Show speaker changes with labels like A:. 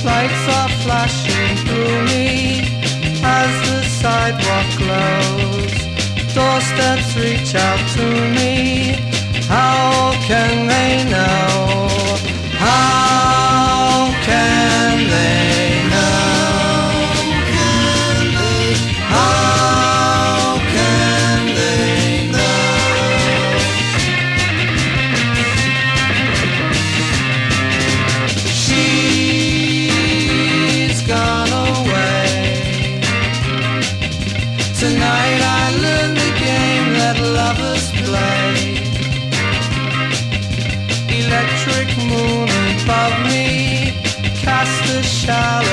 A: Lights are flashing through me as the sidewalk glows. Doorsteps reach out to me. How can they know? How can they know? How can they know? She's gone away. Tonight I learned the game that lovers play. Electric moon above me cast a shallow